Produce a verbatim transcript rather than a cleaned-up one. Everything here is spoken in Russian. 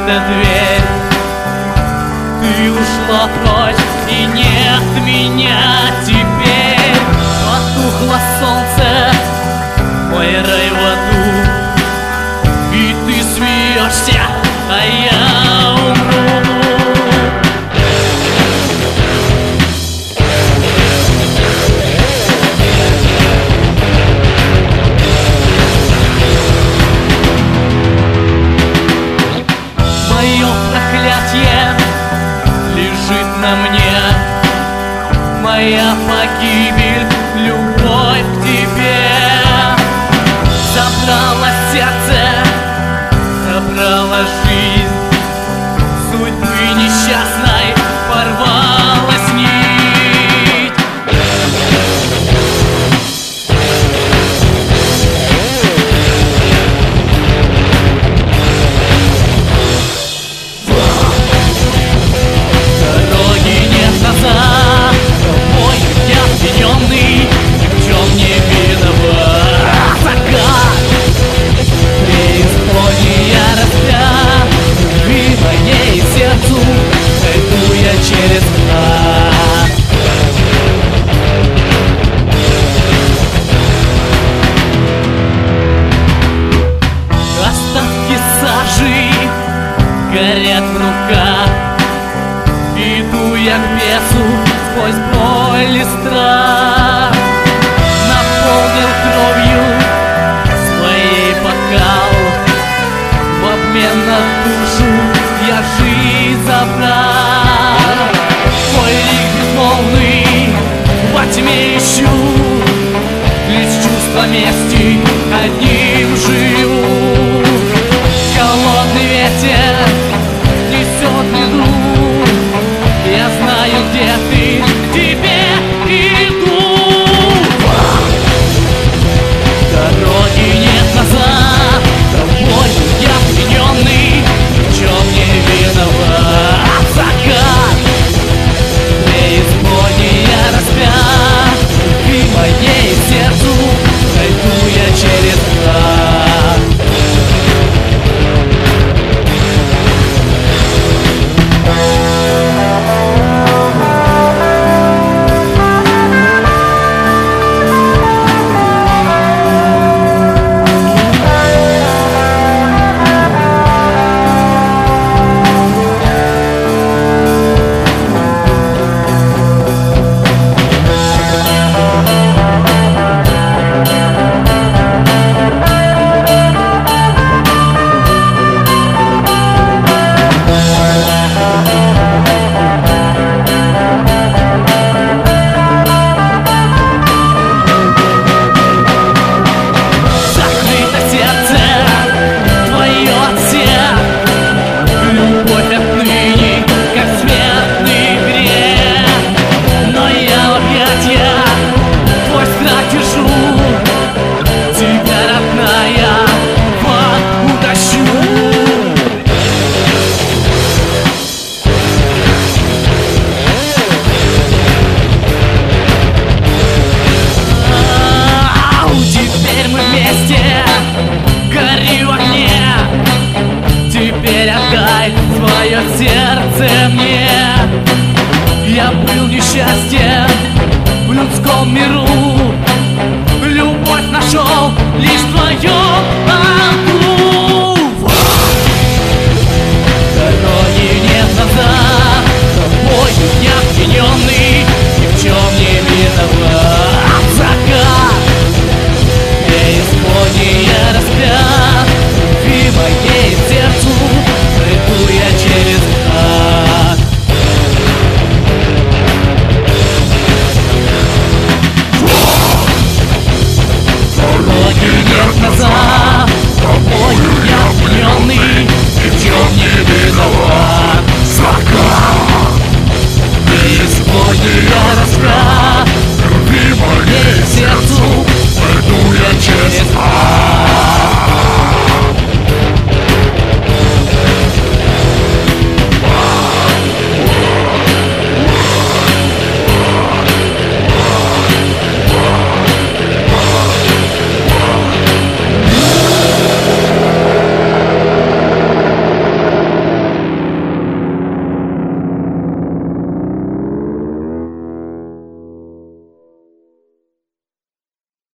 закрыта дверь. Ты ушла прочь, и нет меня теперь. Потухло солнце, мой рай в аду, и ты смеешься, а я умру. Мое проклятие лежит на мне, моя погибель, любовь к тебе. Забрала сердце, забрала жизнь, судьбы несчастной порвалась нить. Дороги нет назад, тобой я обвиненный, ни в чем не виноват. Закат, преисподняя распят, любви моей сердцу, пойду я через мрак. Остатки сажи горят в руках, иду я к бесу сквозь боль и страх. Наполнил кровью своей бокал, в обмен на душу я жизнь забрал. Мой лик безмолвный во тьме ищу, лишь чувство мести одним живу. Холодный ветер несет беду, я знаю, где ты, к тебе иду. Дороги нет назад, тобой я обвиненный, ни в чем не виноват. Закат, преисподняя распят, любви моей сердцу, пойду я через мрак. Сердце мне, я был несчастьем в людском миру, любовь нашел лишь в твоем аду. Дороги нет назад, тобой я обвиненный, ни в чем не виноват.